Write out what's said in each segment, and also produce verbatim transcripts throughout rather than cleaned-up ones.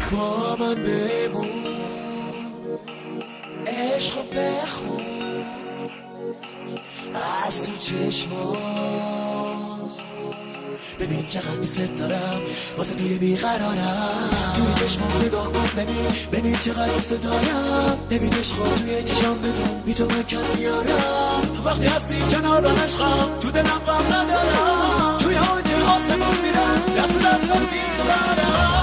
با من بمون، عشق بخون از تو چشمات، ببین چقدر دوست دارم واسه توی بیقرارم، توی چشمات نگاه کن ببین ببین چقدر دوست دارم، ببین عشق توی چشم بدون بی تو من کم میارم، وقتی هستی کنار عشقم تو دلم غم ندارم، توی آنجه آسمون میرم دست دستم میزنم.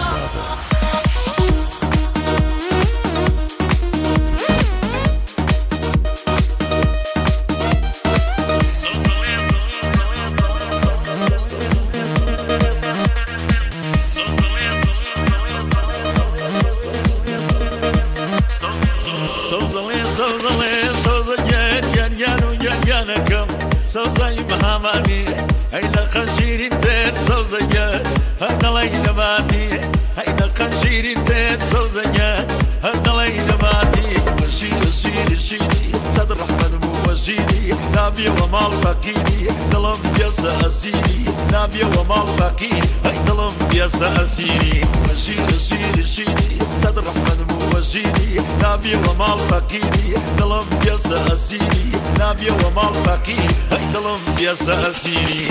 سوزي مهاماني هيدا قنشير الدير سوزي هيدا لينا باتي هيدا قنشير الدير سوزي هيدا لينا باتي وشير شير شيري سيد الرحمن مو وشيري نبي ومال فقيري دلم بيسا أسيري نبي ومال فقيري هيدا دلم بيسا أسيري وشير شير شيري سيد الرحمن مو وشيري نبي ومال فقيري دلم بيسا أسيري نبي ومال فقيري دلم بيسا أسيري.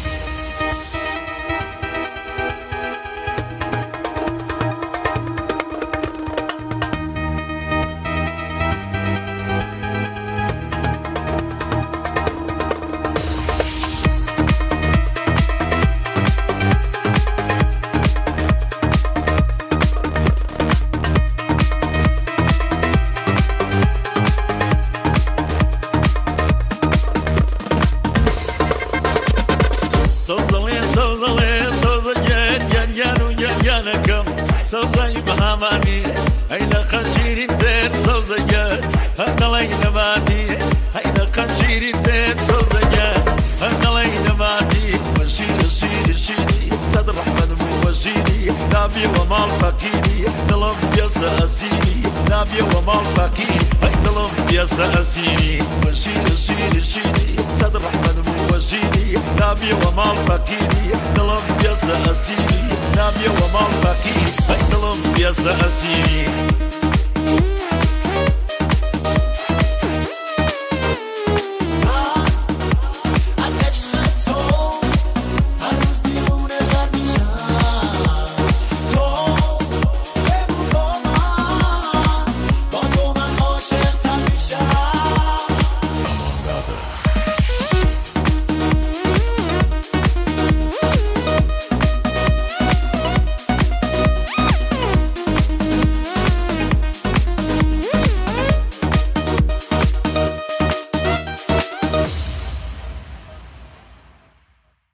سوزي بهاماني هيدا قنشير الدير سوزي هيدا لينا باتي هيدا قنشير الدير سوزي هيدا لينا باتي وشير شير شيري سيد الرحمن مو وشيري نبي ومال فقيري دلم بيسا أسيري نبي ومال فقيري هيدا دلم بيسا أسيري وشير شير شيري سيد الرحمن مو وشيري نبي ومال فقيري دلم بيسا أسيري نبي ومال فقيري دلم بيسا أسيري.